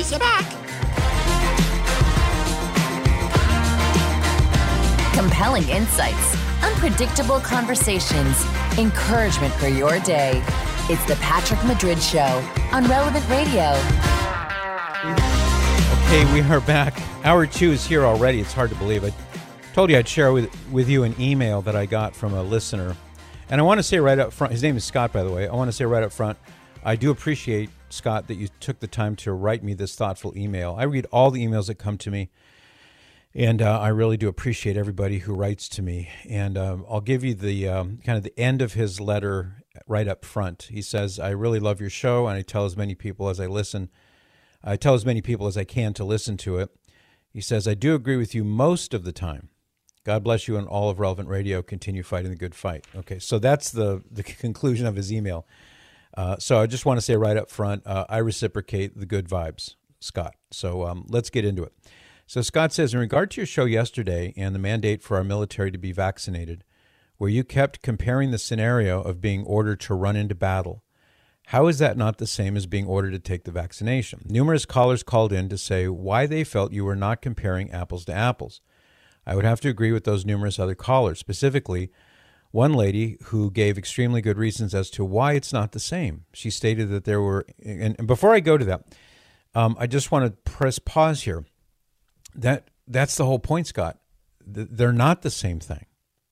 be back. Compelling insights, unpredictable conversations, encouragement for your day. It's the Patrick Madrid Show on Relevant Radio. Okay, we are back. Hour 2 is here already. It's hard to believe. I told you I'd share with you an email that I got from a listener. And I want to say right up front, his name is Scott, by the way. I want to say right up front, I do appreciate, Scott, that you took the time to write me this thoughtful email. I read all the emails that come to me. And I really do appreciate everybody who writes to me. And I'll give you the kind of the end of his letter right up front. He says, I really love your show, and I tell as many people as I can to listen to it. He says, I do agree with you most of the time. God bless you and all of Relevant Radio. Continue fighting the good fight. Okay, so that's the conclusion of his email. So I just want to say right up front, I reciprocate the good vibes, Scott. So let's get into it. So Scott says, in regard to your show yesterday and the mandate for our military to be vaccinated, where you kept comparing the scenario of being ordered to run into battle, how is that not the same as being ordered to take the vaccination? Numerous callers called in to say why they felt you were not comparing apples to apples. I would have to agree with those numerous other callers, specifically one lady who gave extremely good reasons as to why it's not the same. She stated that there were, and before I go to that, I just want to press pause here. That's the whole point, Scott. They're not the same thing.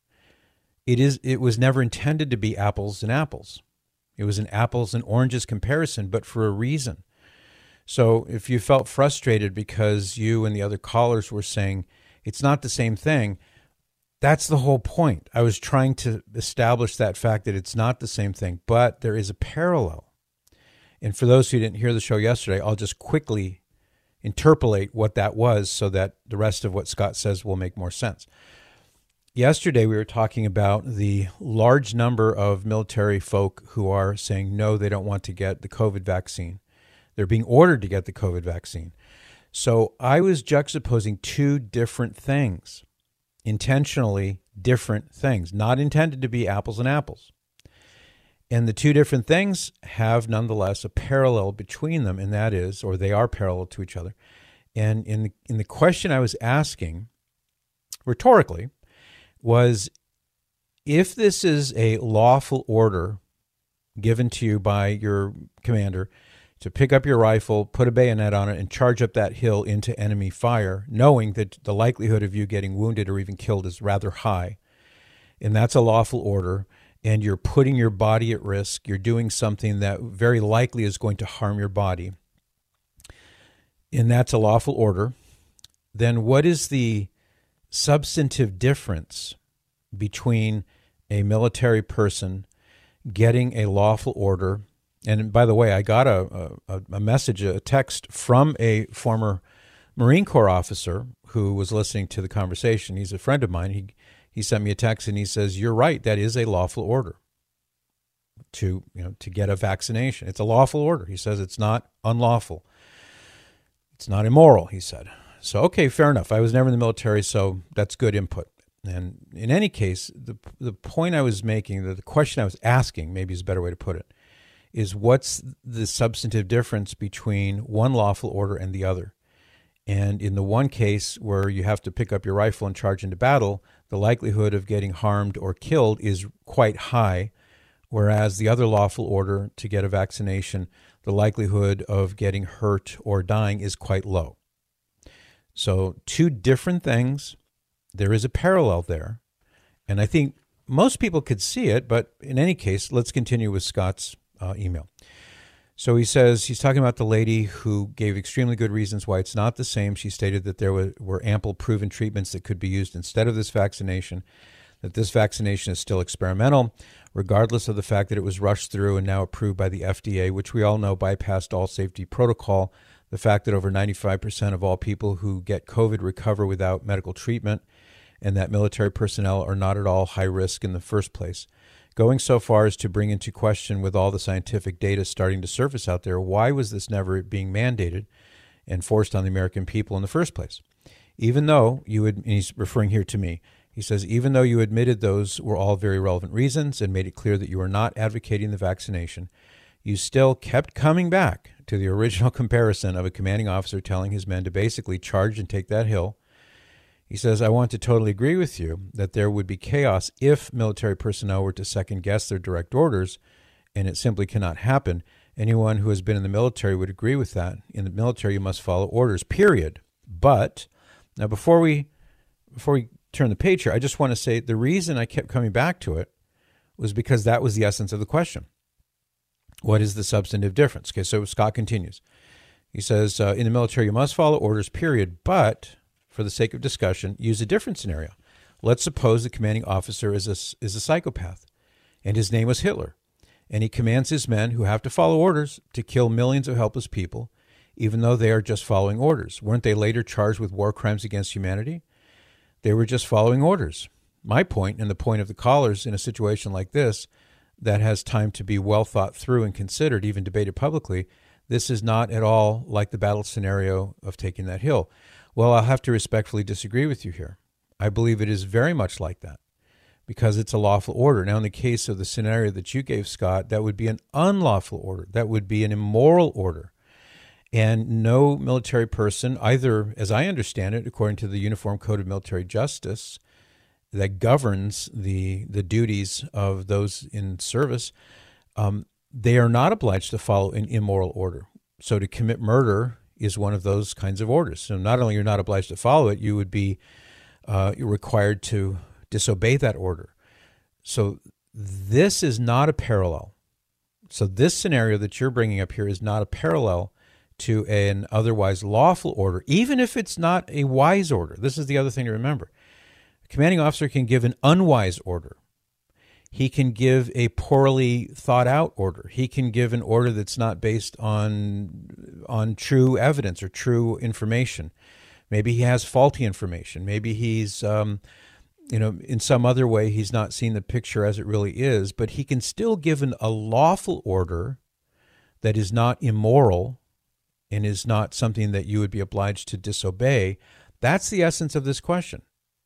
It was never intended to be apples and apples. It was an apples and oranges comparison, but for a reason. So if you felt frustrated because you and the other callers were saying it's not the same thing, that's the whole point. I was trying to establish that fact that it's not the same thing, but there is a parallel. And for those who didn't hear the show yesterday, I'll just quickly interpolate what that was so that the rest of what Scott says will make more sense. Yesterday, we were talking about the large number of military folk who are saying, no, they don't want to get the COVID vaccine. They're being ordered to get the COVID vaccine. So I was juxtaposing two different things, intentionally different things, not intended to be apples and apples. And the two different things have nonetheless a parallel between them, and that is, or they are parallel to each other. And in the question I was asking, rhetorically, was if this is a lawful order given to you by your commander to pick up your rifle, put a bayonet on it, and charge up that hill into enemy fire, knowing that the likelihood of you getting wounded or even killed is rather high, and that's a lawful order, and you're putting your body at risk, you're doing something that very likely is going to harm your body, and that's a lawful order, then what is the substantive difference between a military person getting a lawful order? And by the way, I got a message, a text from a former Marine Corps officer who was listening to the conversation. He's a friend of mine. He sent me a text and he says, you're right, that is a lawful order to get a vaccination. It's a lawful order. He says it's not unlawful. It's not immoral, he said. So, okay, fair enough. I was never in the military, so that's good input. And in any case, the point I was making, the question I was asking, maybe is a better way to put it, is what's the substantive difference between one lawful order and the other? And in the one case where you have to pick up your rifle and charge into battle, the likelihood of getting harmed or killed is quite high, whereas the other lawful order to get a vaccination, the likelihood of getting hurt or dying is quite low. So two different things. There is a parallel there. And I think most people could see it, but in any case, let's continue with Scott's email. So he says he's talking about the lady who gave extremely good reasons why it's not the same. She stated that there were ample proven treatments that could be used instead of this vaccination, that this vaccination is still experimental, regardless of the fact that it was rushed through and now approved by the FDA, which we all know bypassed all safety protocol, the fact that over 95% of all people who get COVID recover without medical treatment, and that military personnel are not at all high risk in the first place. Going so far as to bring into question, with all the scientific data starting to surface out there, why was this never being mandated and forced on the American people in the first place? Even though you would, and he's referring here to me, he says, even though you admitted those were all very relevant reasons and made it clear that you are not advocating the vaccination, you still kept coming back to the original comparison of a commanding officer telling his men to basically charge and take that hill. He says, I want to totally agree with you that there would be chaos if military personnel were to second-guess their direct orders, and it simply cannot happen. Anyone who has been in the military would agree with that. In the military, you must follow orders, period. But, now before we turn the page here, I just want to say the reason I kept coming back to it was because that was the essence of the question. What is the substantive difference? Okay, so Scott continues. He says, in the military, you must follow orders, period, but for the sake of discussion, use a different scenario. Let's suppose the commanding officer is a psychopath, and his name was Hitler, and he commands his men, who have to follow orders, to kill millions of helpless people, even though they are just following orders. Weren't they later charged with war crimes against humanity? They were just following orders. My point, and the point of the callers in a situation like this that has time to be well thought through and considered, even debated publicly, this is not at all like the battle scenario of taking that hill. Well, I'll have to respectfully disagree with you here. I believe it is very much like that because it's a lawful order. Now, in the case of the scenario that you gave, Scott, that would be an unlawful order. That would be an immoral order. And no military person, either, as I understand it, according to the Uniform Code of Military Justice that governs the duties of those in service, they are not obliged to follow an immoral order. So to commit murder is one of those kinds of orders. So not only you're not obliged to follow it, you would be you're required to disobey that order. So this is not a parallel. So this scenario that you're bringing up here is not a parallel to an otherwise lawful order, even if it's not a wise order. This is the other thing to remember. A commanding officer can give an unwise order. He can give a poorly thought out order. He can give an order that's not based on true evidence or true information. Maybe he has faulty information. Maybe he's, in some other way, he's not seen the picture as it really is, but he can still give a lawful order that is not immoral and is not something that you would be obliged to disobey. That's the essence of this question.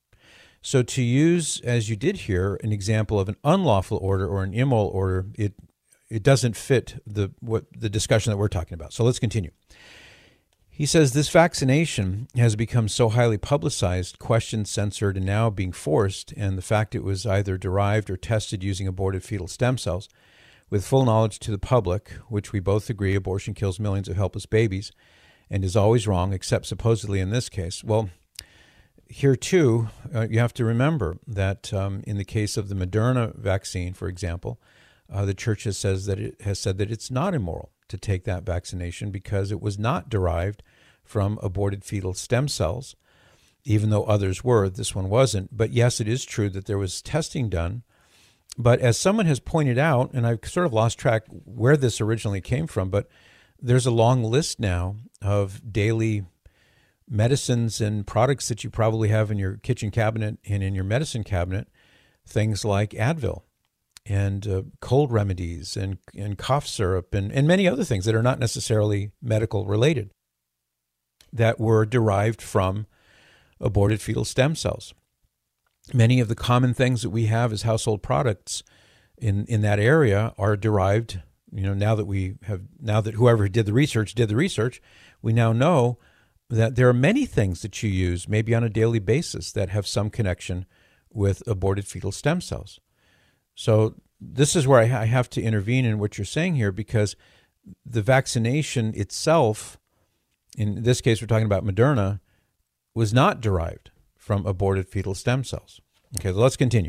So to use, as you did here, an example of an unlawful order or an immoral order, it doesn't fit the discussion that we're talking about. So let's continue. He says this vaccination has become so highly publicized, questioned, censored, and now being forced, and the fact it was either derived or tested using aborted fetal stem cells, with full knowledge to the public, which we both agree abortion kills millions of helpless babies and is always wrong, except supposedly in this case. Well, here, too, you have to remember that in the case of the Moderna vaccine, for example, the church has said that it's not immoral to take that vaccination because it was not derived from aborted fetal stem cells, even though others were. This one wasn't. But yes, it is true that there was testing done. But as someone has pointed out, and I've sort of lost track where this originally came from, but there's a long list now of daily medicines and products that you probably have in your kitchen cabinet and in your medicine cabinet, things like Advil and cold remedies and cough syrup and many other things that are not necessarily medical related that were derived from aborted fetal stem cells. Many of the common things that we have as household products in that area are derived, now that whoever did the research, we now know that there are many things that you use, maybe on a daily basis, that have some connection with aborted fetal stem cells. So this is where I have to intervene in what you're saying here, because the vaccination itself, in this case we're talking about Moderna, was not derived from aborted fetal stem cells. Okay, so let's continue.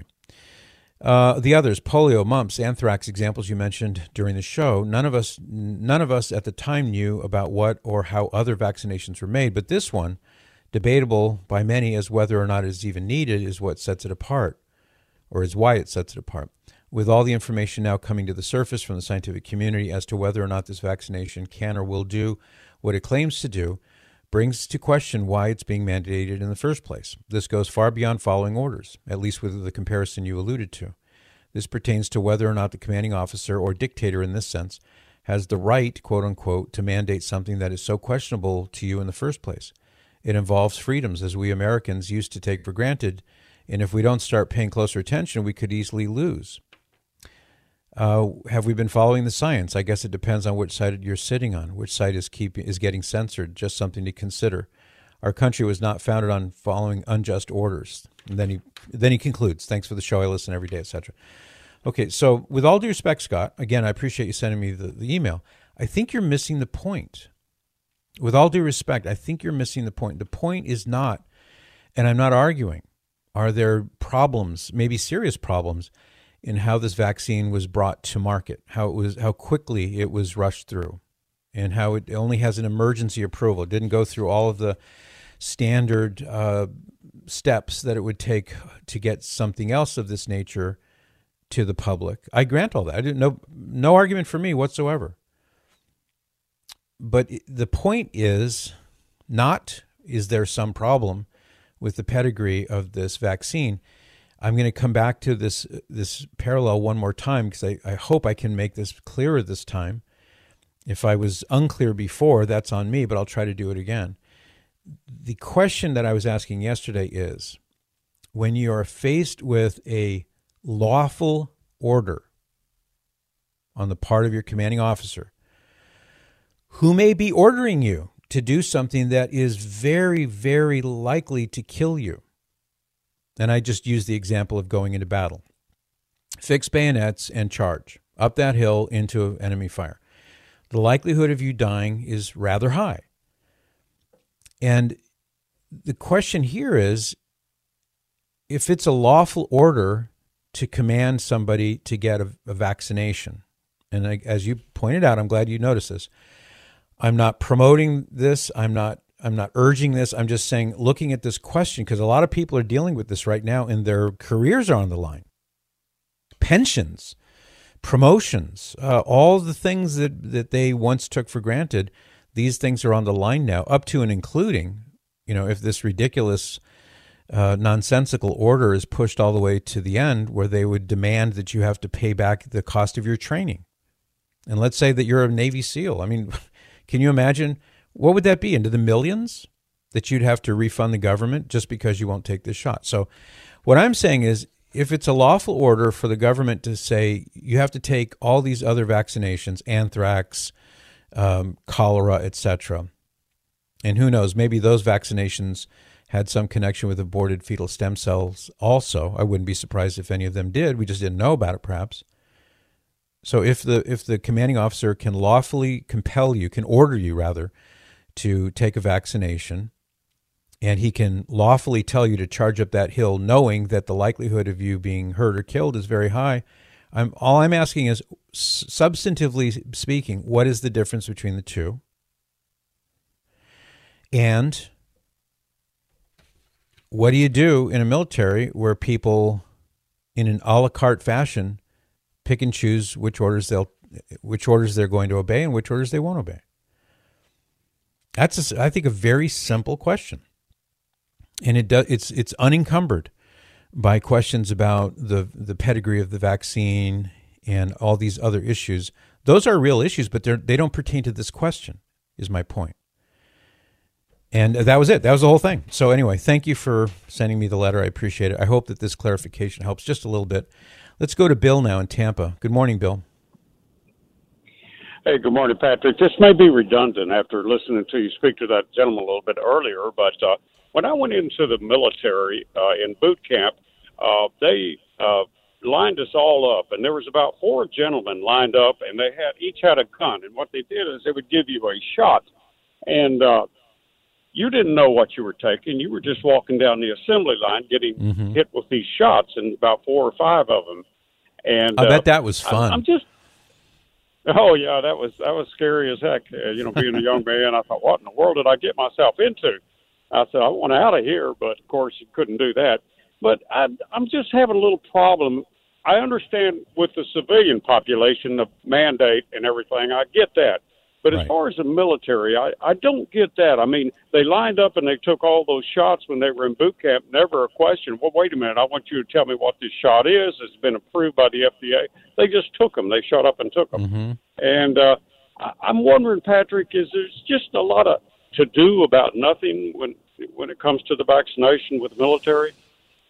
The others, polio, mumps, anthrax examples you mentioned during the show, none of us at the time knew about what or how other vaccinations were made, but this one, debatable by many as whether or not it is even needed, is what sets it apart, or is why it sets it apart. With all the information now coming to the surface from the scientific community as to whether or not this vaccination can or will do what it claims to do, brings to question why it's being mandated in the first place. This goes far beyond following orders, at least with the comparison you alluded to. This pertains to whether or not the commanding officer, or dictator in this sense, has the right, quote unquote, to mandate something that is so questionable to you in the first place. It involves freedoms, as we Americans used to take for granted, and if we don't start paying closer attention, we could easily lose. Have we been following the science? I guess it depends on which side you're sitting on, which side is getting censored. Just something to consider. Our country was not founded on following unjust orders. And then he concludes, thanks for the show. I listen every day, etc. Okay, so with all due respect, Scott, again, I appreciate you sending me the email. I think you're missing the point. With all due respect, I think you're missing the point. The point is not, and I'm not arguing, are there problems, maybe serious problems, in how this vaccine was brought to market, how quickly it was rushed through, and how it only has an emergency approval. It didn't go through all of the standard steps that it would take to get something else of this nature to the public. I grant all that. I didn't no argument for me whatsoever. But the point is not, is there some problem with the pedigree of this vaccine? I'm going to come back to this parallel one more time because I hope I can make this clearer this time. If I was unclear before, that's on me, but I'll try to do it again. The question that I was asking yesterday is, when you are faced with a lawful order on the part of your commanding officer, who may be ordering you to do something that is very, very likely to kill you. And I just used the example of going into battle. Fix bayonets and charge up that hill into enemy fire. The likelihood of you dying is rather high. And the question here is, if it's a lawful order to command somebody to get a vaccination, and as you pointed out, I'm glad you noticed this. I'm not promoting this. I'm not urging this. I'm just saying, looking at this question, because a lot of people are dealing with this right now and their careers are on the line. Pensions, promotions, all the things that they once took for granted, these things are on the line now, up to and including, if this ridiculous, nonsensical order is pushed all the way to the end where they would demand that you have to pay back the cost of your training. And let's say that you're a Navy SEAL. I mean, can you imagine what would that be, into the millions that you'd have to refund the government just because you won't take this shot? So what I'm saying is, if it's a lawful order for the government to say you have to take all these other vaccinations, anthrax, cholera, etc., and who knows, maybe those vaccinations had some connection with aborted fetal stem cells also. I wouldn't be surprised if any of them did. We just didn't know about it, perhaps. So if the commanding officer can lawfully compel you, can order you rather, to take a vaccination, and he can lawfully tell you to charge up that hill knowing that the likelihood of you being hurt or killed is very high, all I'm asking is, substantively speaking, what is the difference between the two? And what do you do in a military where people, in an a la carte fashion, pick and choose which orders they're going to obey and which orders they won't obey? That's, I think, a very simple question, and it's unencumbered by questions about the pedigree of the vaccine and all these other issues. Those are real issues, but they don't pertain to this question, is my point. And that was it. That was the whole thing. So anyway, thank you for sending me the letter. I appreciate it. I hope that this clarification helps just a little bit. Let's go to Bill now in Tampa. Good morning, Bill. Hey, good morning, Patrick. This may be redundant after listening to you speak to that gentleman a little bit earlier, but when I went into the military in boot camp, they lined us all up, and there was about 4 gentlemen lined up, and they each had a gun. And what they did is they would give you a shot, and you didn't know what you were taking. You were just walking down the assembly line getting hit with these shots, and about 4 or 5 of them. And I bet that was fun. Oh yeah, that was scary as heck. Being a young man, I thought, what in the world did I get myself into? I said, I want out of here, but of course you couldn't do that. But I'm just having a little problem. I understand with the civilian population, the mandate and everything, I get that. But as far as the military, I don't get that. I mean, they lined up and they took all those shots when they were in boot camp. Never a question. Well, wait a minute. I want you to tell me what this shot is. It's been approved by the FDA. They just took them. They shot up and took them. Mm-hmm. And I'm wondering, Patrick, is there's just a lot of to do about nothing when it comes to the vaccination with the military?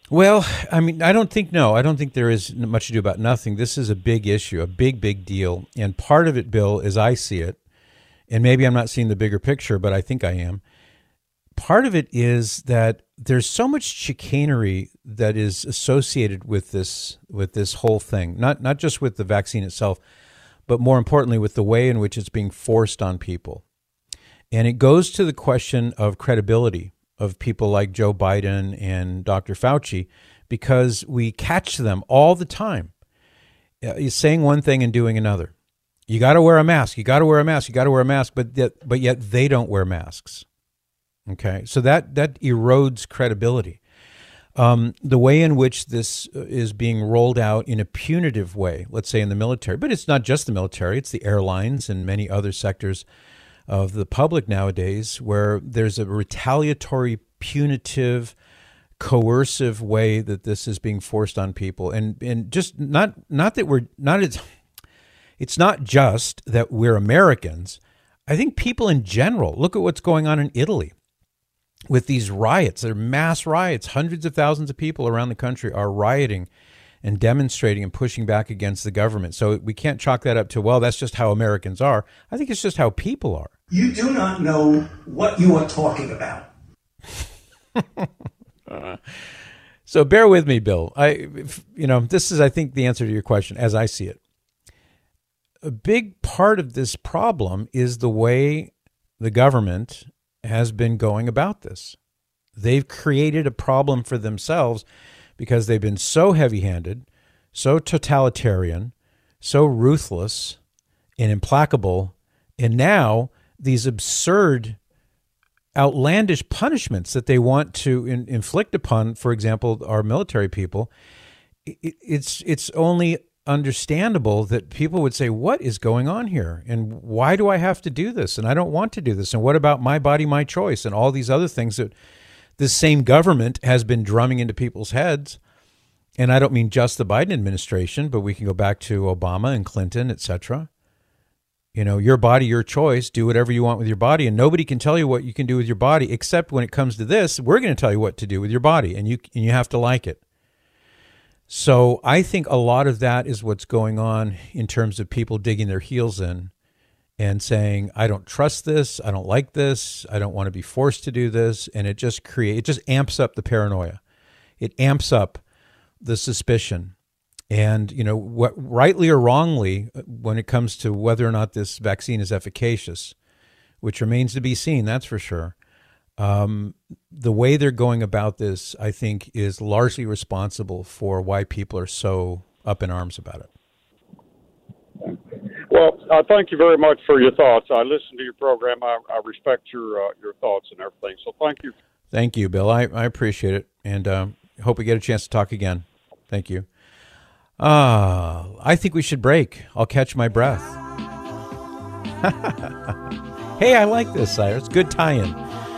Well, I mean, I don't think there is much to do about nothing. This is a big issue, a big, big deal. And part of it, Bill, as I see it, and maybe I'm not seeing the bigger picture, but I think I am. Part of it is that there's so much chicanery that is associated with this whole thing, not just with the vaccine itself, but more importantly with the way in which it's being forced on people. And it goes to the question of credibility of people like Joe Biden and Dr. Fauci, because we catch them all the time saying one thing and doing another. You got to wear a mask. You got to wear a mask. You got to wear a mask. But yet they don't wear masks. Okay, so that erodes credibility. The way in which this is being rolled out in a punitive way, let's say in the military, but it's not just the military, it's the airlines and many other sectors of the public nowadays, where there's a retaliatory, punitive, coercive way that this is being forced on people. And just not that we're not, it's not just that we're Americans. I think people in general, look at what's going on in Italy with these riots. They're mass riots. Hundreds of thousands of people around the country are rioting and demonstrating and pushing back against the government. So we can't chalk that up to, well, that's just how Americans are. I think it's just how people are. You do not know what you are talking about. So bear with me, Bill. This is, I think, the answer to your question as I see it. A big part of this problem is the way the government has been going about this. They've created a problem for themselves because they've been so heavy-handed, so totalitarian, so ruthless and implacable, and now these absurd, outlandish punishments that they want to inflict upon, for example, our military people. It's only understandable that people would say, what is going on here? And why do I have to do this? And I don't want to do this. And what about my body, my choice? And all these other things that this same government has been drumming into people's heads. And I don't mean just the Biden administration, but we can go back to Obama and Clinton, et cetera. Your body, your choice, do whatever you want with your body. And nobody can tell you what you can do with your body, except when it comes to this, we're going to tell you what to do with your body, and you have to like it. So I think a lot of that is what's going on in terms of people digging their heels in and saying, I don't trust this, I don't like this, I don't want to be forced to do this. And it just amps up the paranoia. It amps up the suspicion. And, what, rightly or wrongly, when it comes to whether or not this vaccine is efficacious, which remains to be seen, that's for sure. The way they're going about this, I think, is largely responsible for why people are so up in arms about it. Well, thank you very much for your thoughts. I listened to your program. I respect your thoughts and everything. So thank you. Thank you, Bill. I appreciate it, and hope we get a chance to talk again. Thank you. I think we should break. I'll catch my breath. Hey, I like this, Cyrus. Good tie-in.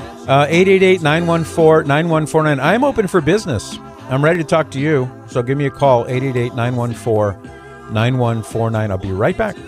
888-914-9149. I'm open for business. I'm ready to talk to you. So give me a call, 888-914-9149. I'll be right back.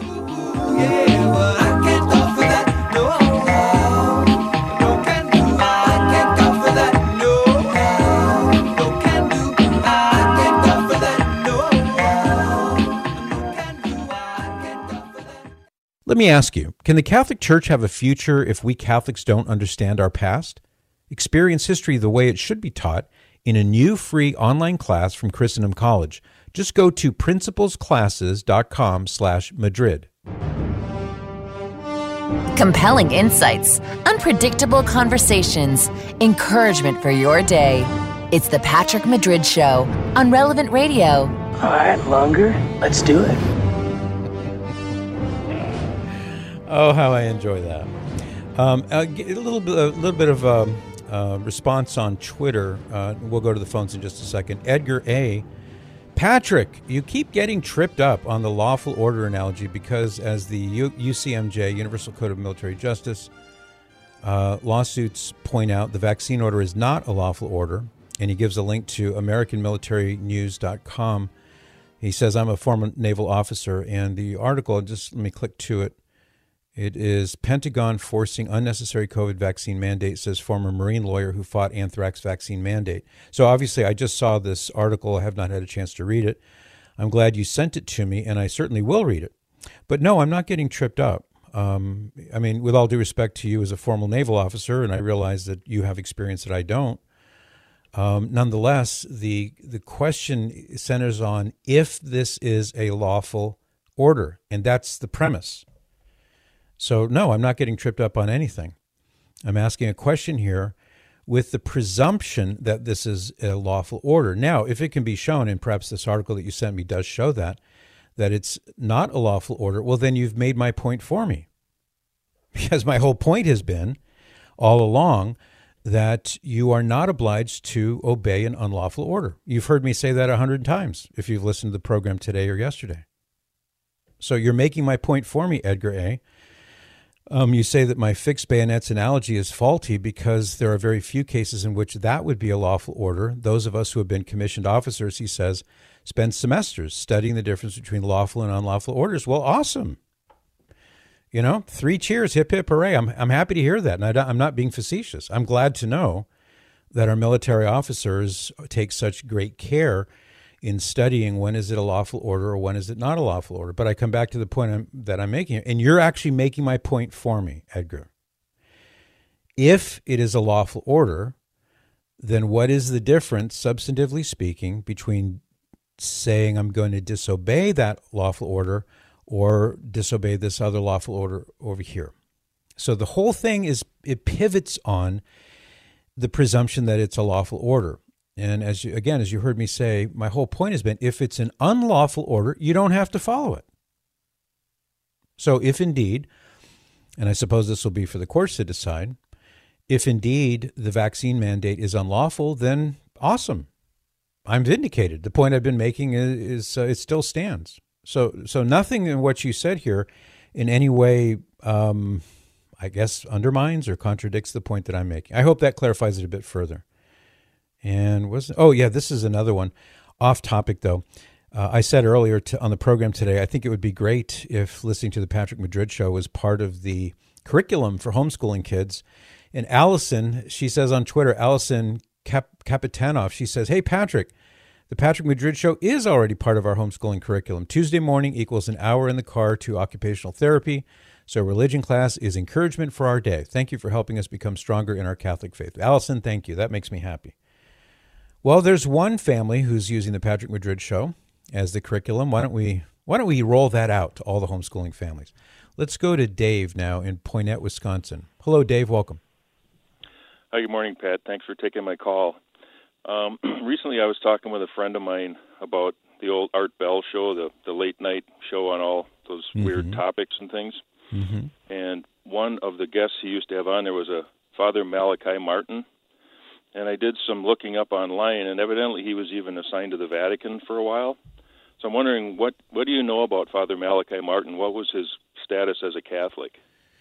Let me ask you, can the Catholic Church have a future if we Catholics don't understand our past? Experience history the way it should be taught in a new free online class from Christendom College. Just go to principlesclasses.com/Madrid. Compelling insights, unpredictable conversations, encouragement for your day. It's the Patrick Madrid Show on Relevant Radio. All right, longer. Let's do it. Oh, how I enjoy that. A little bit of response on Twitter. We'll go to the phones in just a second. Edgar A. Patrick, you keep getting tripped up on the lawful order analogy because as the UCMJ, Universal Code of Military Justice, lawsuits point out, the vaccine order is not a lawful order. And he gives a link to AmericanMilitaryNews.com. He says, I'm a former naval officer. And the article, just let me click to it. It is Pentagon forcing unnecessary COVID vaccine mandate, says former Marine lawyer who fought anthrax vaccine mandate. So obviously I just saw this article. I have not had a chance to read it. I'm glad you sent it to me, and I certainly will read it. But no, I'm not getting tripped up. I mean, with all due respect to you as a former naval officer, and I realize that you have experience that I don't, nonetheless, the question centers on if this is a lawful order, and that's the premise. So no, I'm not getting tripped up on anything. I'm asking a question here with the presumption that this is a lawful order. Now, if it can be shown, and perhaps this article that you sent me does show that it's not a lawful order, well, then you've made my point for me. Because my whole point has been all along that you are not obliged to obey an unlawful order. You've heard me say that 100 times if you've listened to the program today or yesterday. So you're making my point for me, Edgar A. You say that my fixed bayonets analogy is faulty because there are very few cases in which that would be a lawful order. Those of us who have been commissioned officers, he says, spend semesters studying the difference between lawful and unlawful orders. Well, awesome. 3 cheers, hip, hip, hooray. I'm happy to hear that, and I'm not being facetious. I'm glad to know that our military officers take such great care in studying when is it a lawful order or when is it not a lawful order. But I come back to the point that I'm making, and you're actually making my point for me, Edgar. If it is a lawful order, then what is the difference, substantively speaking, between saying I'm going to disobey that lawful order or disobey this other lawful order over here? So the whole thing it pivots on the presumption that it's a lawful order. And as you heard me say, my whole point has been, if it's an unlawful order, you don't have to follow it. So if indeed, and I suppose this will be for the courts to decide, if indeed the vaccine mandate is unlawful, then awesome. I'm vindicated. The point I've been making is it still stands. So nothing in what you said here in any way, I guess, undermines or contradicts the point that I'm making. I hope that clarifies it a bit further. And this is another one. Off topic, though. I said earlier on the program today, I think it would be great if listening to the Patrick Madrid Show was part of the curriculum for homeschooling kids. And Allison, she says on Twitter, Allison Kapitanoff, she says, hey, Patrick, the Patrick Madrid Show is already part of our homeschooling curriculum. Tuesday morning equals an hour in the car to occupational therapy. So religion class is encouragement for our day. Thank you for helping us become stronger in our Catholic faith. Allison, thank you. That makes me happy. Well, there's one family who's using the Patrick Madrid Show as the curriculum. Why don't we roll that out to all the homeschooling families? Let's go to Dave now in Poynette, Wisconsin. Hello, Dave. Welcome. Hi, good morning, Pat. Thanks for taking my call. Recently, I was talking with a friend of mine about the old Art Bell show, the late night show on all those weird topics and things. Mm-hmm. And one of the guests he used to have on there was a Father Malachi Martin. And I did some looking up online, and evidently he was even assigned to the Vatican for a while. So I'm wondering, what do you know about Father Malachi Martin? What was his status as a Catholic?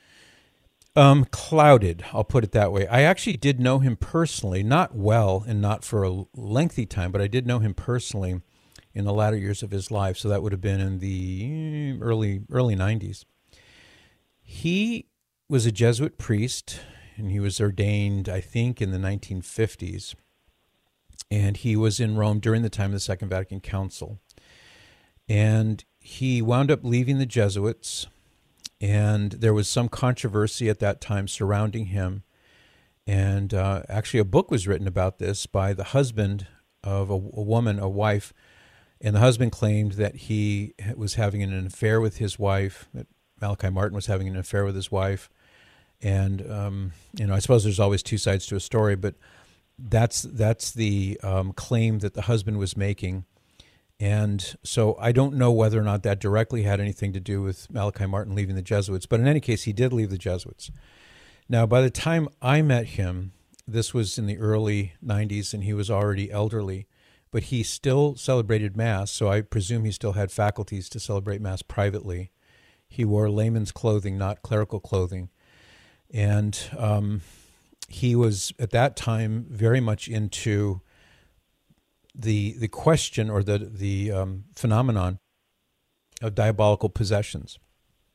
Clouded, I'll put it that way. I actually did know him personally, not well and not for a lengthy time, but I did know him personally in the latter years of his life. So that would have been in the early 90s. He was a Jesuit priest, and he was ordained, I think, in the 1950s. And he was in Rome during the time of the Second Vatican Council. And he wound up leaving the Jesuits, and there was some controversy at that time surrounding him. And actually a book was written about this by the husband of a woman, a wife, and the husband claimed that he was having an affair with his wife, that Malachi Martin was having an affair with his wife. And, I suppose there's always two sides to a story, but that's the claim that the husband was making. And so I don't know whether or not that directly had anything to do with Malachi Martin leaving the Jesuits, but in any case, he did leave the Jesuits. Now, by the time I met him, this was in the early 90s, and he was already elderly, but he still celebrated Mass, so I presume he still had faculties to celebrate Mass privately. He wore layman's clothing, not clerical clothing. And he was, at that time, very much into the question or the phenomenon of diabolical possessions.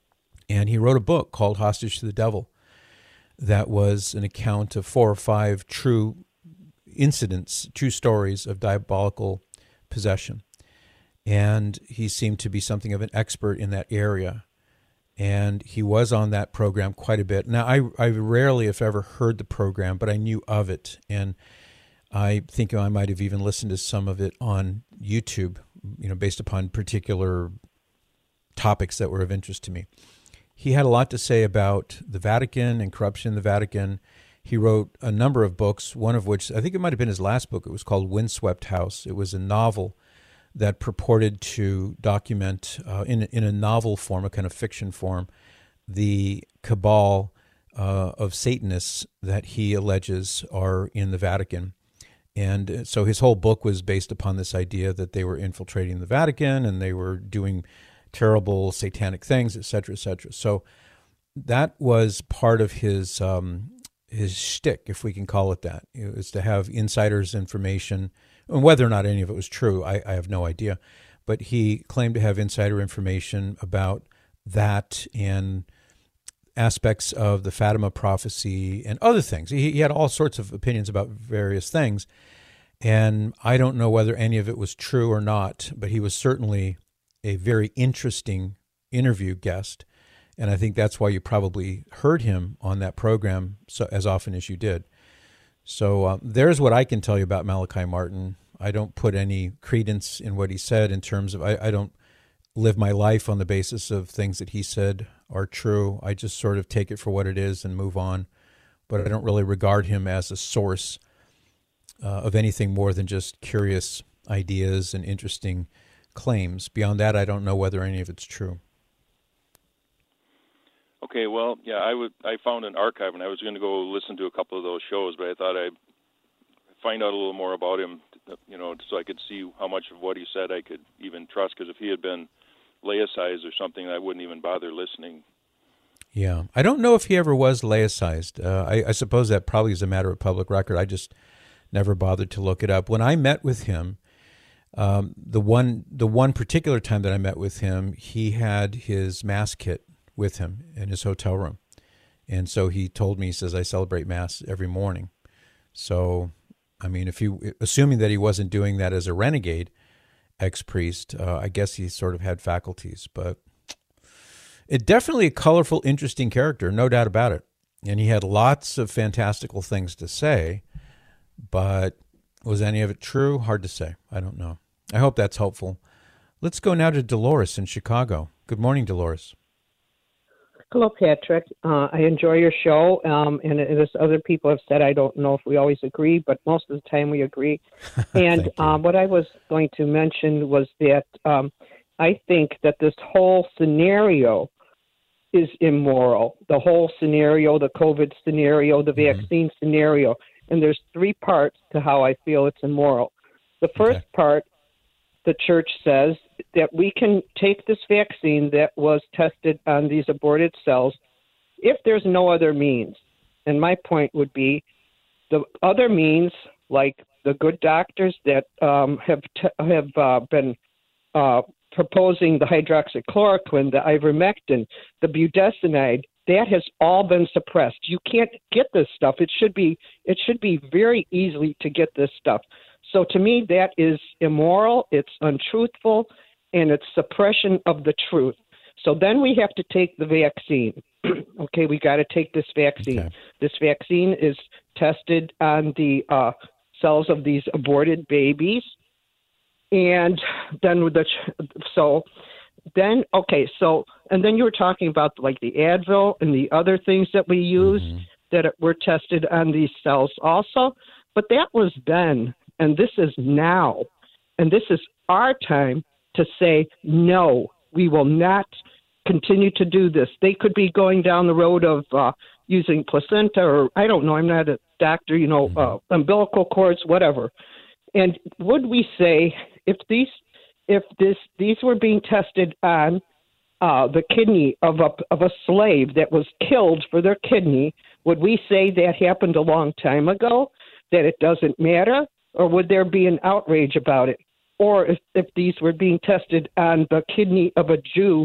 And he wrote a book called Hostage to the Devil that was an account of 4 or 5 true incidents, true stories of diabolical possession. And he seemed to be something of an expert in that area. And he was on that program quite a bit. Now, I rarely, if ever, heard the program, but I knew of it. And I think I might have even listened to some of it on YouTube, based upon particular topics that were of interest to me. He had a lot to say about the Vatican and corruption in the Vatican. He wrote a number of books, one of which, I think it might have been his last book. It was called Windswept House. It was a novel that purported to document, in a novel form, a kind of fiction form, the cabal of Satanists that he alleges are in the Vatican. And so his whole book was based upon this idea that they were infiltrating the Vatican and they were doing terrible satanic things, et cetera, et cetera. So that was part of his shtick, if we can call it that. It was to have insiders' information. And whether or not any of it was true, I have no idea. But he claimed to have insider information about that and aspects of the Fatima prophecy and other things. He had all sorts of opinions about various things. And I don't know whether any of it was true or not, but he was certainly a very interesting interview guest. And I think that's why you probably heard him on that program as often as you did. So there's what I can tell you about Malachi Martin. I don't put any credence in what he said in terms of, I don't live my life on the basis of things that he said are true. I just sort of take it for what it is and move on. But I don't really regard him as a source of anything more than just curious ideas and interesting claims. Beyond that, I don't know whether any of it's true. Okay, well, yeah, I found an archive, and I was going to go listen to a couple of those shows, but I thought I'd find out a little more about him, so I could see how much of what he said I could even trust, because if he had been laicized or something, I wouldn't even bother listening. Yeah, I don't know if he ever was laicized. I suppose that probably is a matter of public record. I just never bothered to look it up. When I met with him, the one particular time that I met with him, he had his Mass kit with him in his hotel room. And so he told me, he says, I celebrate Mass every morning. So, I mean, assuming that he wasn't doing that as a renegade ex-priest, I guess he sort of had faculties. But it definitely a colorful, interesting character, no doubt about it. And he had lots of fantastical things to say, but was any of it true? Hard to say. I don't know. I hope that's helpful. Let's go now to Dolores in Chicago. Good morning, Dolores. Hello, Patrick. I enjoy your show, and as other people have said, I don't know if we always agree, but most of the time we agree. And what I was going to mention was that I think that this whole scenario is immoral. The whole scenario, the COVID scenario, the vaccine scenario. And there's 3 parts to how I feel it's immoral. The first part, the church says that we can take this vaccine that was tested on these aborted cells if there's no other means. And my point would be the other means, like the good doctors that have been proposing the hydroxychloroquine, the ivermectin, the budesonide, that has all been suppressed. You can't get this stuff. It should be very easy to get this stuff. So to me, that is immoral, it's untruthful, and it's suppression of the truth. So then we have to take the vaccine. Okay, we got to take this vaccine. Okay. This vaccine is tested on the cells of these aborted babies. And then and then you were talking about like the Advil and the other things that we use that were tested on these cells also. But that was then, and this is now. And this is our time to say, no, we will not continue to do this. They could be going down the road of using placenta or, I don't know, I'm not a doctor, umbilical cords, whatever. And would we say if these were being tested on the kidney of a slave that was killed for their kidney, would we say that happened a long time ago, that it doesn't matter? Or would there be an outrage about it? Or if these were being tested on the kidney of a Jew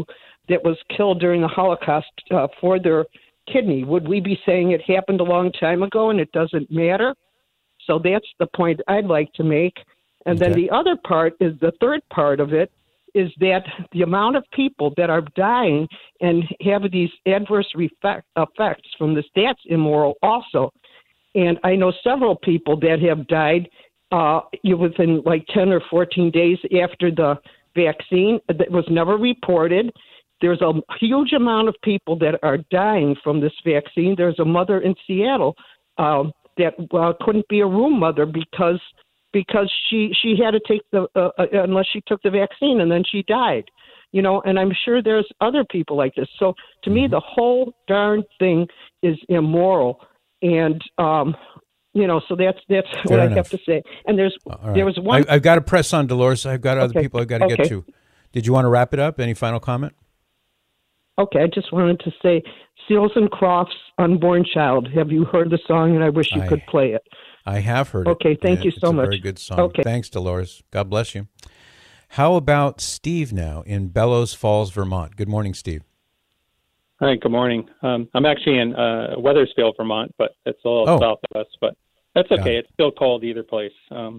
that was killed during the Holocaust for their kidney. Would we be saying it happened a long time ago and it doesn't matter? So that's the point I'd like to make. And then the other part is, the third part of it, is that the amount of people that are dying and have these adverse effects from this, that's immoral also. And I know several people that have died within like 10 or 14 days after the vaccine that was never reported. There's a huge amount of people that are dying from this vaccine. There's a mother in Seattle that couldn't be a room mother because she had to take unless she took the vaccine, and then she died. And I'm sure there's other people like this. So to me, the whole darn thing is immoral. And so that's what I have to say. And there was one. I've got to press on, Dolores. I've got other people I've got to get to. Did you want to wrap it up? Any final comment? Okay, I just wanted to say, Seals and Crofts' Unborn Child. Have you heard the song? And I wish you could play it. I have heard it. Okay, thank you so much. It's a very good song. Okay. Thanks, Dolores. God bless you. How about Steve now in Bellows Falls, Vermont? Good morning, Steve. Hi, good morning. I'm actually in Wethersfield, Vermont, but it's a little south of us, but that's okay. It's still cold either place.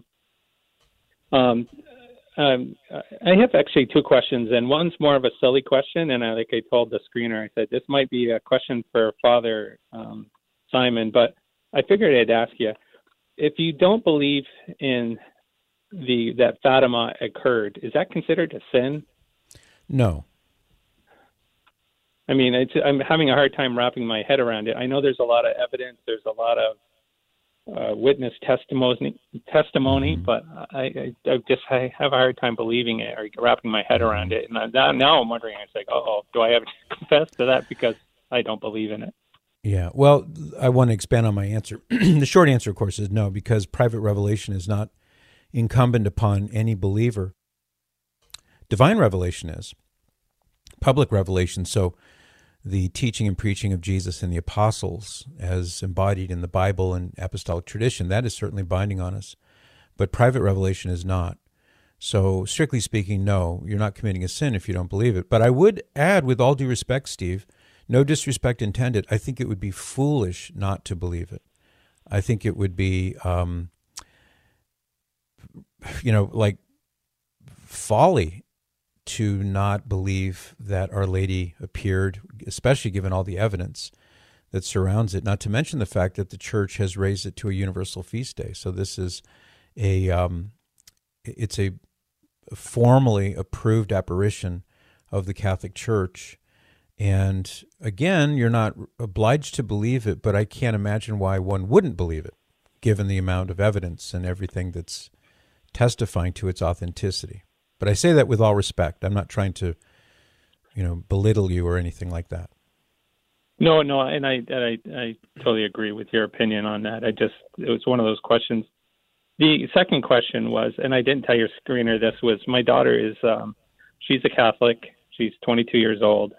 I have actually two questions, and one's more of a silly question, and like I told the screener, I said, this might be a question for Father Simon, but I figured I'd ask you. If you don't believe in that Fatima occurred, is that considered a sin? No. I mean, I'm having a hard time wrapping my head around it. I know there's a lot of evidence, there's a lot of witness testimony, but I have a hard time believing it or wrapping my head around it. And now I'm wondering, it's like, do I have to confess to that because I don't believe in it? Yeah, well, I want to expand on my answer. The short answer, of course, is no, because private revelation is not incumbent upon any believer. Divine revelation is. Public revelation, so the teaching and preaching of Jesus and the apostles as embodied in the Bible and apostolic tradition, that is certainly binding on us. But private revelation is not. So strictly speaking, no, you're not committing a sin if you don't believe it. But I would add, with all due respect, Steve, no disrespect intended, I think it would be foolish not to believe it. I think it would be, like folly to not believe that Our Lady appeared, especially given all the evidence that surrounds it, not to mention the fact that the Church has raised it to a universal feast day. So this is it's a formally approved apparition of the Catholic Church. And again, you're not obliged to believe it, but I can't imagine why one wouldn't believe it, given the amount of evidence and everything that's testifying to its authenticity. But I say that with all respect. I'm not trying to, belittle you or anything like that. No, and I totally agree with your opinion on that. It was one of those questions. The second question was, and I didn't tell your screener this, was my daughter is, she's a Catholic. She's 22 years old.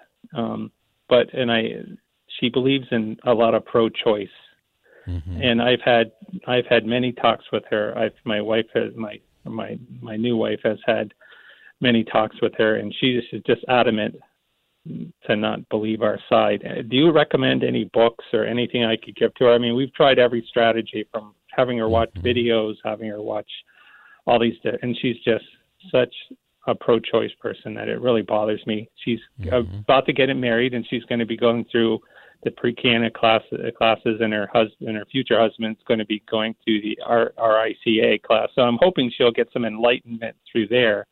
She believes in a lot of pro-choice, and I've had many talks with her. My wife has my new wife has had many talks with her, and she is just adamant to not believe our side. Do you recommend any books or anything I could give to her? I mean, we've tried every strategy, from having her watch videos, having her watch all these, and she's just such a pro-choice person that it really bothers me. She's about to get married, and she's going to be going through the pre-Cana classes, and her future husband's going to be going through the RICA class. So I'm hoping she'll get some enlightenment through there.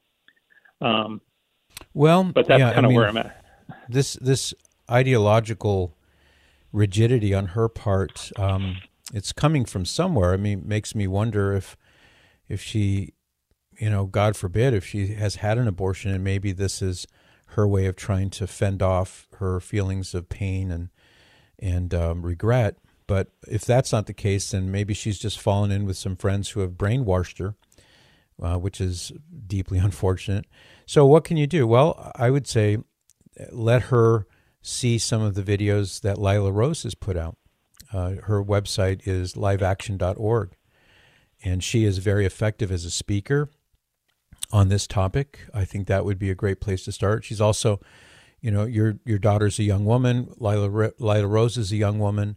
But that's kind of where I'm at. This ideological rigidity on her part, it's coming from somewhere. I mean, it makes me wonder if she, God forbid, if she has had an abortion, and maybe this is her way of trying to fend off her feelings of pain and regret. But if that's not the case, then maybe she's just fallen in with some friends who have brainwashed her, which is deeply unfortunate. So what can you do? Well, I would say let her see some of the videos that Lila Rose has put out. Her website is liveaction.org, and she is very effective as a speaker on this topic. I think that would be a great place to start. She's also your daughter's a young woman. Lila Rose is a young woman.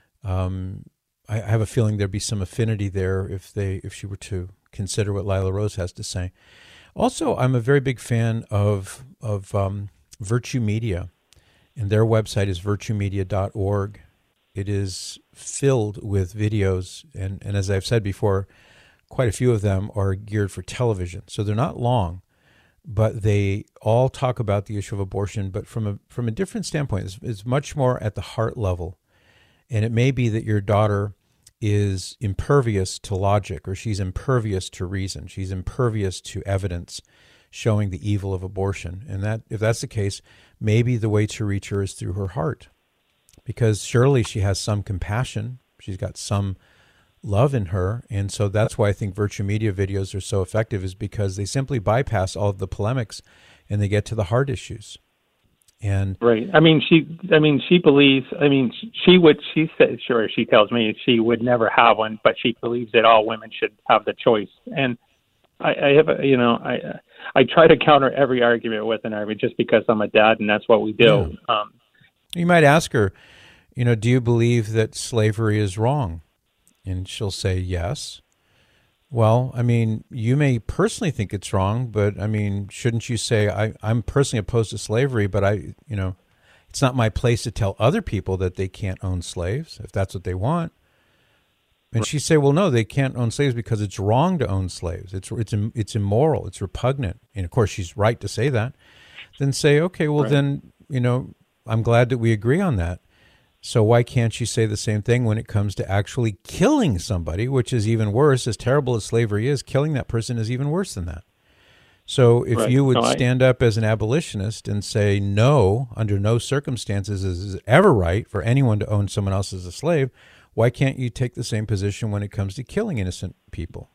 I have a feeling there'd be some affinity there if she were to consider what Lila Rose has to say. Also, I'm a very big fan of Virtue Media, and their website is virtuemedia.org. It is filled with videos, and as I've said before, quite a few of them are geared for television. So they're not long, but they all talk about the issue of abortion, but from a different standpoint. It's much more at the heart level. And it may be that your daughter is impervious to logic, or she's impervious to reason. She's impervious to evidence showing the evil of abortion. And that, if that's the case, maybe the way to reach her is through her heart, because surely she has some compassion. She's got some love in her. And so that's why I think Virtue Media videos are so effective, is because they simply bypass all of the polemics and they get to the heart issues. And right. She believes, she said, sure, she tells me she would never have one, but she believes that all women should have the choice. And I try to counter every argument with an argument just because I'm a dad and that's what we do. Yeah. You might ask her, do you believe that slavery is wrong? And she'll say yes. Well, you may personally think it's wrong, but shouldn't you say, I'm personally opposed to slavery, but it's not my place to tell other people that they can't own slaves if that's what they want. And she say, well, no, they can't own slaves because it's wrong to own slaves. It's immoral. It's repugnant. And of course, she's right to say that. Then say, okay, well, then, I'm glad that we agree on that. So why can't you say the same thing when it comes to actually killing somebody, which is even worse? As terrible as slavery is, killing that person is even worse than that. So if you would stand up as an abolitionist and say, no, under no circumstances is it ever right for anyone to own someone else as a slave, why can't you take the same position when it comes to killing innocent people?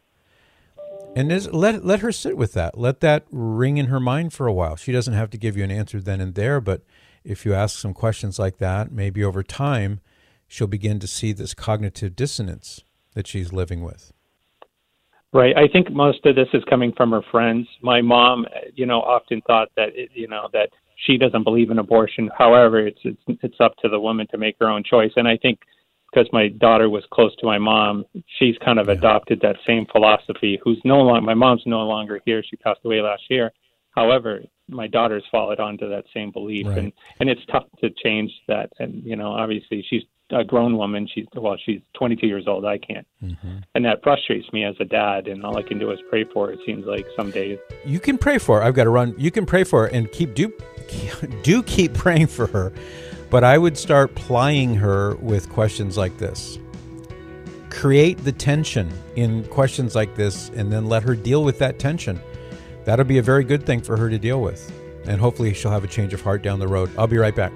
And let her sit with that. Let that ring in her mind for a while. She doesn't have to give you an answer then and there, but if you ask some questions like that, maybe over time, she'll begin to see this cognitive dissonance that she's living with. Right. I think most of this is coming from her friends. My mom, often thought that, that she doesn't believe in abortion. However, it's up to the woman to make her own choice. And I think because my daughter was close to my mom, she's kind of adopted that same philosophy. My mom's no longer here. She passed away last year. However, my daughter's followed on to that same belief, and it's tough to change that. And obviously, she's a grown woman. She's 22 years old. I can't, and that frustrates me as a dad. And all I can do is pray for her. It seems like some days you can pray for her. I've got to run. You can pray for her and keep praying for her. But I would start plying her with questions like this. Create the tension in questions like this, and then let her deal with that tension. That'll be a very good thing for her to deal with. And hopefully she'll have a change of heart down the road. I'll be right back.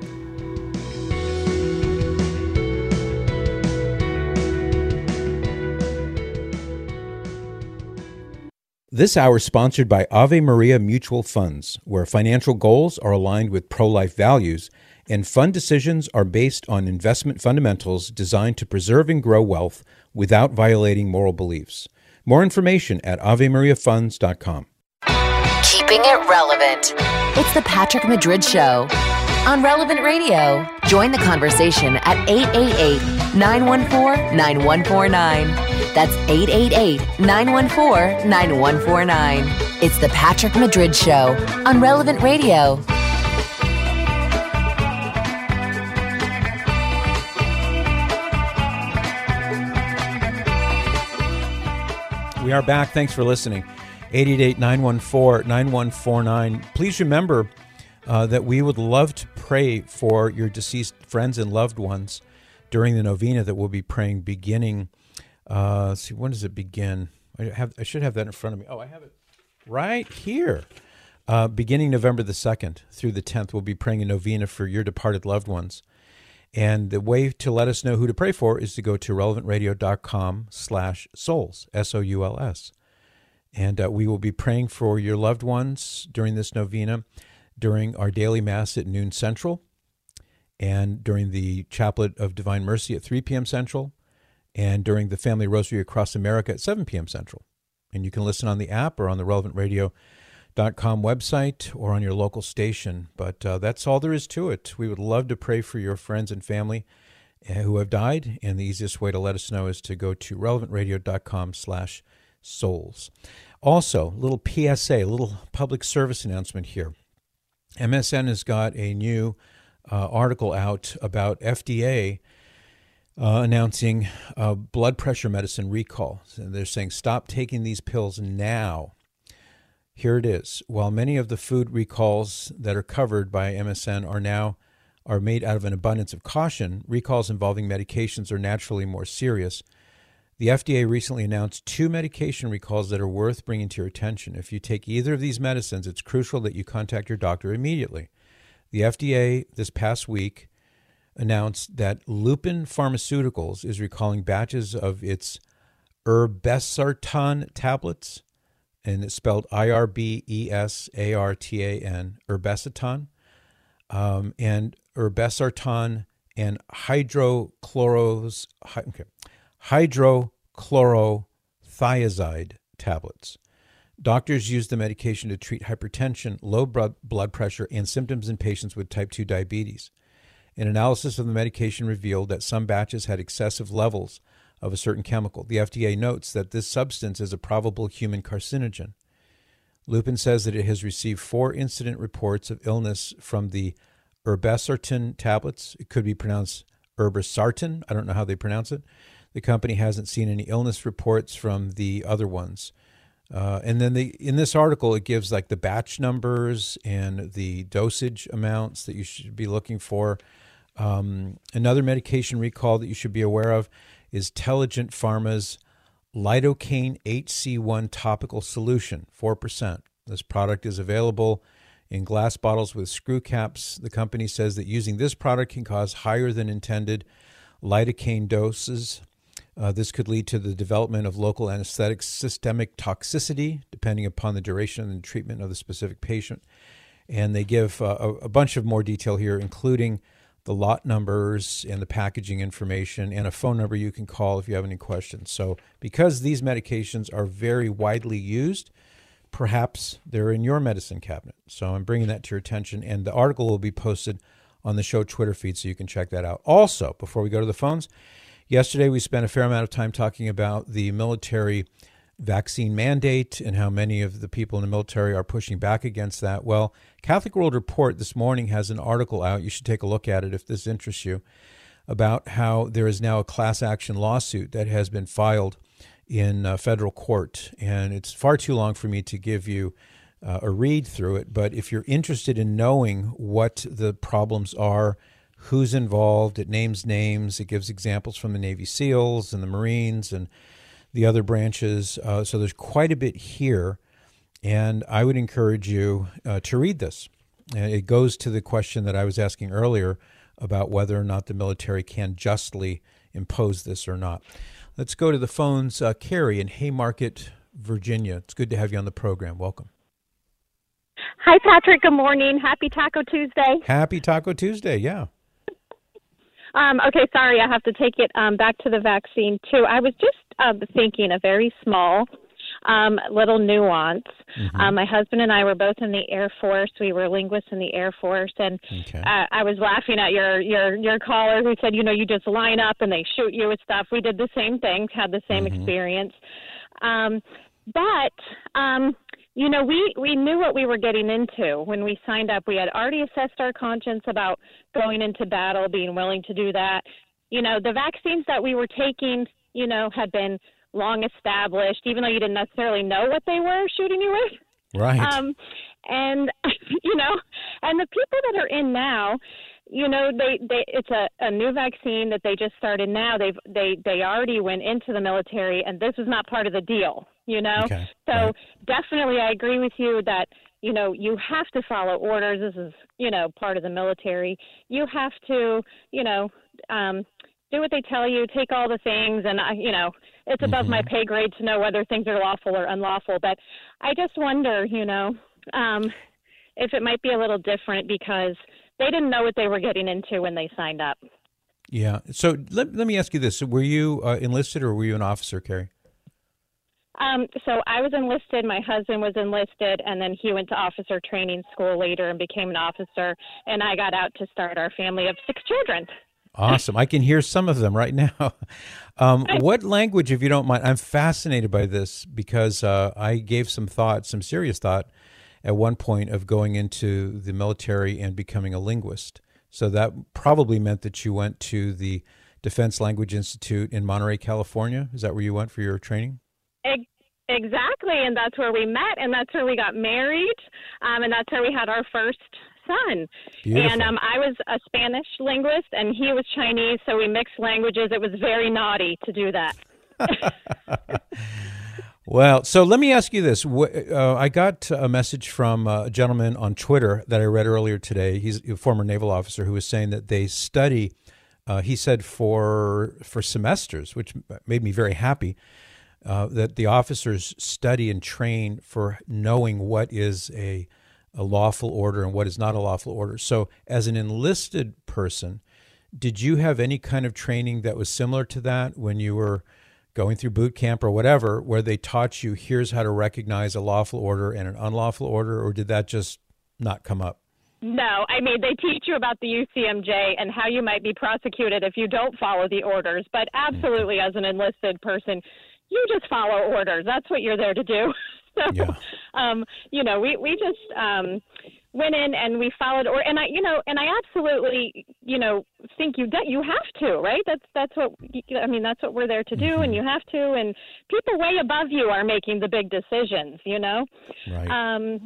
This hour is sponsored by Ave Maria Mutual Funds, where financial goals are aligned with pro-life values and fund decisions are based on investment fundamentals designed to preserve and grow wealth without violating moral beliefs. More information at AveMariaFunds.com. Keeping it relevant. It's the Patrick Madrid Show on Relevant Radio. Join the conversation at 888-914-9149. That's 888-914-9149. It's the Patrick Madrid Show on Relevant Radio. We are back. Thanks for listening. 888-914-9149. Please remember that we would love to pray for your deceased friends and loved ones during the novena that we'll be praying beginning. See, when does it begin? I should have that in front of me. Oh, I have it right here. Beginning November the 2nd through the 10th, we'll be praying a novena for your departed loved ones. And the way to let us know who to pray for is to go to relevantradio.com/souls, SOULS. And we will be praying for your loved ones during this novena, during our daily Mass at noon Central, and during the Chaplet of Divine Mercy at 3 p.m. Central, and during the Family Rosary Across America at 7 p.m. Central. And you can listen on the app or on the Relevant Radio website or on your local station. But that's all there is to it. We would love to pray for your friends and family who have died, and the easiest way to let us know is to go to relevantradio.com/souls. Also, a little PSA, a little public service announcement here. MSN has got a new article out about FDA announcing blood pressure medicine recall. So they're saying stop taking these pills now. Here it is. While many of the food recalls that are covered by MSN are made out of an abundance of caution, recalls involving medications are naturally more serious. The FDA recently announced 2 medication recalls that are worth bringing to your attention. If you take either of these medicines, it's crucial that you contact your doctor immediately. The FDA this past week announced that Lupin Pharmaceuticals is recalling batches of its irbesartan tablets, and it's spelled IRBESARTAN, irbesartan, and irbesartan and hydrochlorothiazide tablets. Doctors use the medication to treat hypertension, low blood pressure, and symptoms in patients with type 2 diabetes. An analysis of the medication revealed that some batches had excessive levels of a certain chemical. The FDA notes that this substance is a probable human carcinogen. Lupin says that it has received 4 incident reports of illness from the irbesartan tablets. It could be pronounced irbesartan. I don't know how they pronounce it. The company hasn't seen any illness reports from the other ones. And then in this article, it gives like the batch numbers and the dosage amounts that you should be looking for. Another medication recall that you should be aware of is Teligent Pharma's lidocaine HC1 topical solution, 4%. This product is available in glass bottles with screw caps. The company says that using this product can cause higher than intended lidocaine doses. This could lead to the development of local anesthetic systemic toxicity, depending upon the duration and treatment of the specific patient. And they give a bunch of more detail here, including the lot numbers and the packaging information and a phone number you can call if you have any questions. So because these medications are very widely used, perhaps they're in your medicine cabinet. So I'm bringing that to your attention, and the article will be posted on the show Twitter feed, so you can check that out. Also, before we go to the phones, yesterday we spent a fair amount of time talking about the military vaccine mandate and how many of the people in the military are pushing back against that. Well, Catholic World Report this morning has an article out. You should take a look at it if this interests you, about how there is now a class action lawsuit that has been filed in federal court. And it's far too long for me to give you a read through it. But if you're interested in knowing what the problems are, who's involved, it names names, it gives examples from the Navy SEALs and the Marines and the other branches. So there's quite a bit here, and I would encourage you to read this. And it goes to the question that I was asking earlier about whether or not the military can justly impose this or not. Let's go to the phones. Carrie in Haymarket, Virginia. It's good to have you on the program. Welcome. Hi, Patrick. Good morning. Happy Taco Tuesday. Happy Taco Tuesday, yeah. Okay, sorry, I have to take it back to the vaccine, too. I was just thinking a very small little nuance. Mm-hmm. My husband and I were both in the Air Force. We were linguists in the Air Force, and okay. I was laughing at your caller who said, you just line up and they shoot you with stuff. We did the same thing, had the same mm-hmm. experience. But we knew what we were getting into when we signed up. We had already assessed our conscience about going into battle, being willing to do that. The vaccines that we were taking, had been long established, even though you didn't necessarily know what they were shooting you with. Right. And, and the people that are in now, it's a new vaccine that they just started now. They already went into the military, and this was not part of the deal, Okay. So right. Definitely I agree with you that, you have to follow orders. This is, part of the military. You have to, do what they tell you, take all the things, and, it's above mm-hmm. my pay grade to know whether things are lawful or unlawful. But I just wonder, if it might be a little different because they didn't know what they were getting into when they signed up. Yeah. So let me ask you this. Were you enlisted or were you an officer, Carrie? So I was enlisted, my husband was enlisted, and then he went to officer training school later and became an officer, and I got out to start our family of 6 children. Awesome. I can hear some of them right now. What language, if you don't mind? I'm fascinated by this because I gave some serious thought at one point of going into the military and becoming a linguist. So that probably meant that you went to the Defense Language Institute in Monterey, California. Is that where you went for your training? Exactly, and that's where we met, and that's where we got married, and that's where we had our first son. Beautiful. And I was a Spanish linguist, and he was Chinese, so we mixed languages. It was very naughty to do that. Well, so let me ask you this. I got a message from a gentleman on Twitter that I read earlier today. He's a former naval officer who was saying that they study, he said, for semesters, which made me very happy, that the officers study and train for knowing what is a lawful order and what is not a lawful order. So as an enlisted person, did you have any kind of training that was similar to that when you were going through boot camp or whatever, where they taught you here's how to recognize a lawful order and an unlawful order, or did that just not come up? No, I mean, they teach you about the UCMJ and how you might be prosecuted if you don't follow the orders, but absolutely as an enlisted person, you just follow orders. That's what you're there to do. So, yeah. We just went in and we followed, and I absolutely, think you have to, right? That's what we're there to do, and you have to, and people way above you are making the big decisions, Right.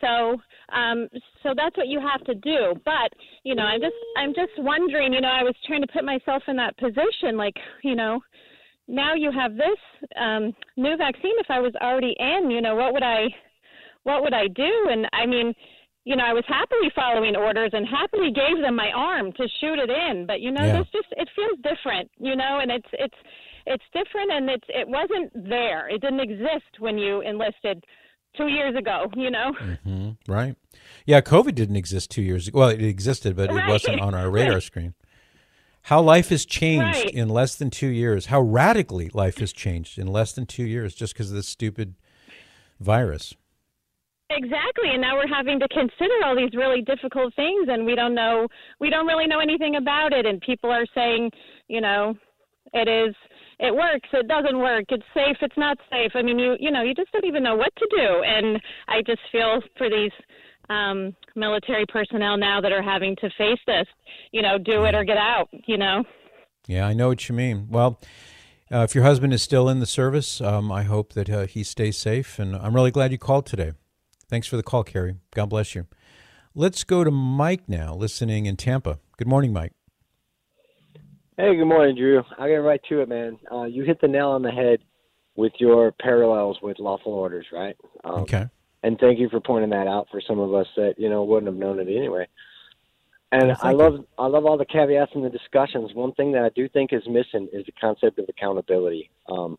So that's what you have to do. But, I'm just wondering, I was trying to put myself in that position, like, now you have this new vaccine. If I was already in, what would I do? And I mean, I was happily following orders and happily gave them my arm to shoot it in. But it feels different, and it's different, and it wasn't there. It didn't exist when you enlisted 2 years ago. Mm-hmm. Right? Yeah, COVID didn't exist 2 years ago. Well, it existed, but it wasn't on our radar screen. How life has changed in less than 2 years. How radically life has changed in less than 2 years just because of this stupid virus. Exactly. And now we're having to consider all these really difficult things, and we don't really know anything about it. And people are saying, it works, it doesn't work, it's safe, it's not safe. I mean, you just don't even know what to do. And I just feel for these military personnel now that are having to face this, do it or get out, Yeah, I know what you mean. Well, if your husband is still in the service, I hope that he stays safe, and I'm really glad you called today. Thanks for the call, Carrie. God bless you. Let's go to Mike now, listening in Tampa. Good morning, Mike. Hey, good morning, Drew. I'll get right to it, man. You hit the nail on the head with your parallels with lawful orders, right? Okay. And thank you for pointing that out for some of us that, wouldn't have known it anyway. And I love all the caveats in the discussions. One thing that I do think is missing is the concept of accountability.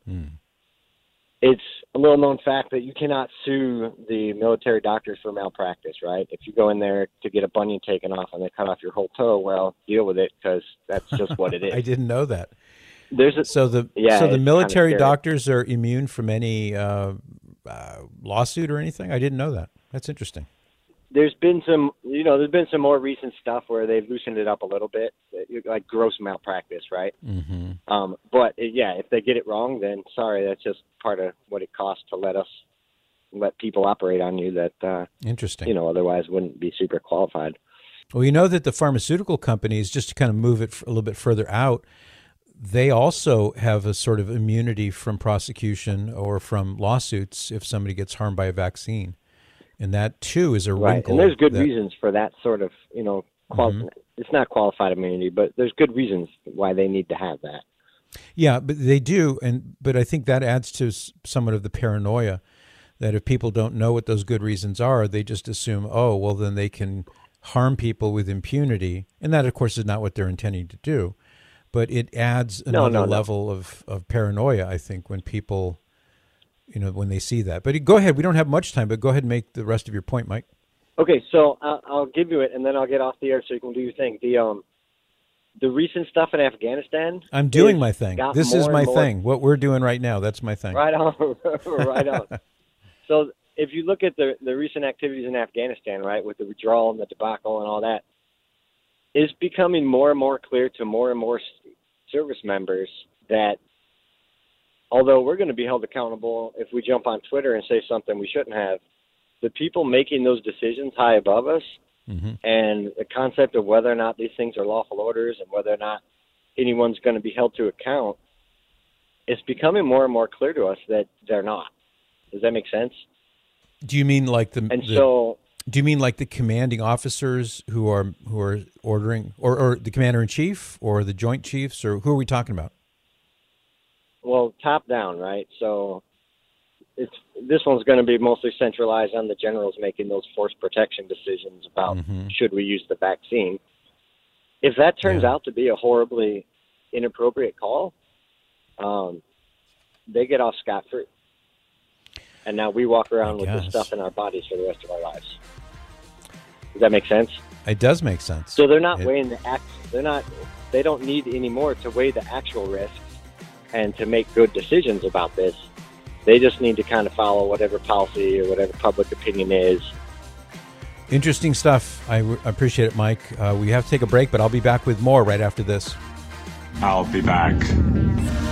It's a little known fact that you cannot sue the military doctors for malpractice, right? If you go in there to get a bunion taken off and they cut off your whole toe, well, deal with it because that's just what it is. I didn't know that. So the military doctors are immune from any lawsuit or anything? I didn't know that. That's interesting. There's been some more recent stuff where they've loosened it up a little bit, like gross malpractice, right? Mm-hmm. But if they get it wrong, then sorry, that's just part of what it costs to let people operate on you that interesting. Otherwise wouldn't be super qualified. Well, that the pharmaceutical companies, just to kind of move it a little bit further out, they also have a sort of immunity from prosecution or from lawsuits if somebody gets harmed by a vaccine. And that, too, is a wrinkle. And there's good reasons for that sort of, it's not qualified immunity, but there's good reasons why they need to have that. Yeah, but they do. But I think that adds to somewhat of the paranoia that if people don't know what those good reasons are, they just assume, oh, well, then they can harm people with impunity. And that, of course, is not what they're intending to do. But it adds another level of paranoia, I think, when people... when they see that. But go ahead. We don't have much time, but go ahead and make the rest of your point, Mike. Okay, so I'll give you it, and then I'll get off the air so you can do your thing. the recent stuff in Afghanistan. I'm doing my thing. This is my thing. What we're doing right now, that's my thing. Right on. Right on. So if you look at the recent activities in Afghanistan, right, with the withdrawal and the debacle and all that, it's becoming more and more clear to more and more service members that although we're going to be held accountable if we jump on Twitter and say something we shouldn't have, the people making those decisions high above us and the concept of whether or not these things are lawful orders and whether or not anyone's going to be held to account, it's becoming more and more clear to us that they're not. Does that make sense? Do you mean like do you mean like the commanding officers who are ordering, or the commander in chief, or the joint chiefs, or who are we talking about? Well, top down, right? So this one's going to be mostly centralized on the generals making those force protection decisions about should we use the vaccine. If that turns out to be a horribly inappropriate call, they get off scot-free. And now we walk around with this stuff in our bodies for the rest of our lives. Does that make sense? It does make sense. So they're not weighing they don't need anymore to weigh the actual risks and to make good decisions about this. They just need to kind of follow whatever policy or whatever public opinion is. Interesting stuff. I appreciate it, Mike. We have to take a break, but I'll be back with more right after this. I'll be back.